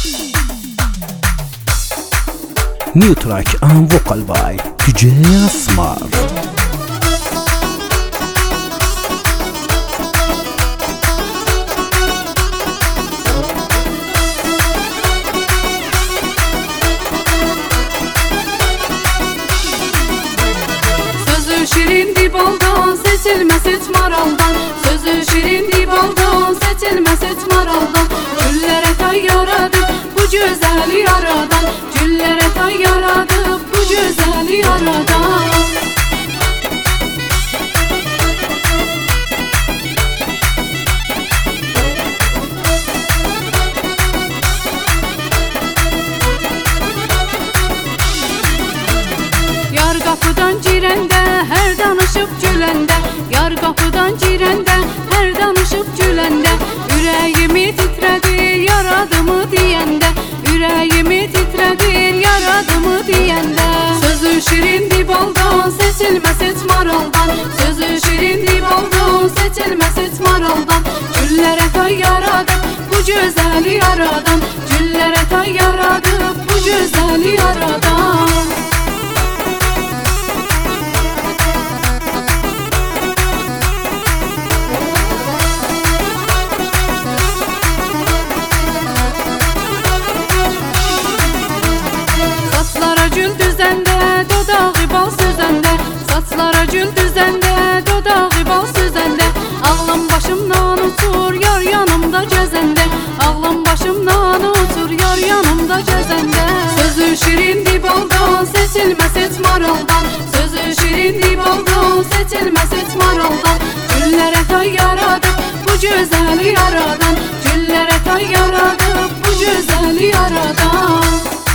New track and vocal by DJ Asmar. Sözü şirindi baldan, seçilmez et maraldan. Sözü şirindi baldan, seçilmez et maraldan. Güllere tay yaradık bu güzeli yaradan. Güllere tay yaradık bu güzeli yaradan. Yar kapıdan girende, her danışıp gülende. Yar kapıdan girende, her danışıp gülende. Yüreğimi titredi yaradımı diyende. Yüreğimi titredi yaradımı diyende. Sözü şirindi baldan, seçilmez et maraldan. Sözü şirindi baldan, seçilmez et maraldan. Güllere tay yaradık bu güzeli yaradan. Güllere tay yaradık bu güzeli yaradan. Saçlara gül düzende, dodağı bal süzende. Saçlara gül düzende, dodağı bal süzende. Ağlım başımdan uçur, yar yanımda gezende. Ağlım başımdan uçur, yar yanımda gezende. Sözü şirindi baldan, seçilmez et maraldan. Sözü şirindi baldan, seçilmez et maraldan. Güllere tay yaradık bu güzeli yaradan. Güllere tay yaradık bu güzeli yaradan.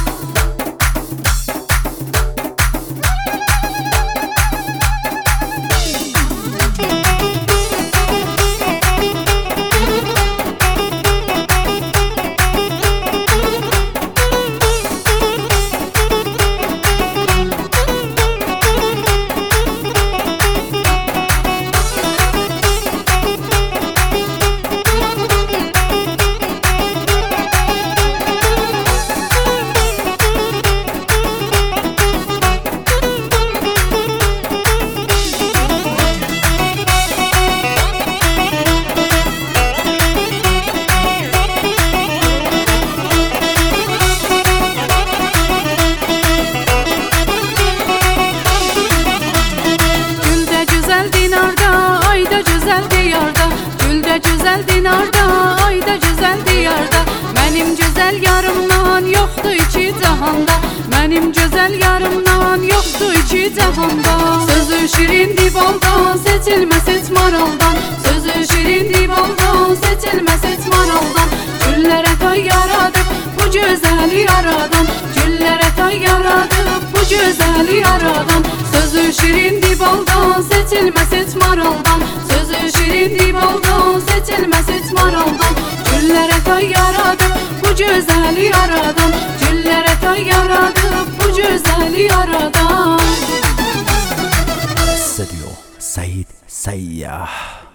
Gülde güzel dinarda, ayda güzel diyarda. Mənim güzel yarımdan yoxdur iki cahanda. Mənim güzel yarımdan yoxdur iki cahanda. Sözü şirindi baldan, seçilmez et maraldan. Sözü şirindi baldan, seçilmez et maraldan. Güllere tay yaradık bu güzeli yaradan. Güllere tay yaradık bu güzeli yaradan. Sözü şirindi baldan, seçilmez et maraldan. Sözü şirindi baldan, seçilmez et maraldan. Güllere tay yaradık bu güzeli yaradan. Güllere tay yaradık bu güzeli yaradan. Studio Said Sayyah.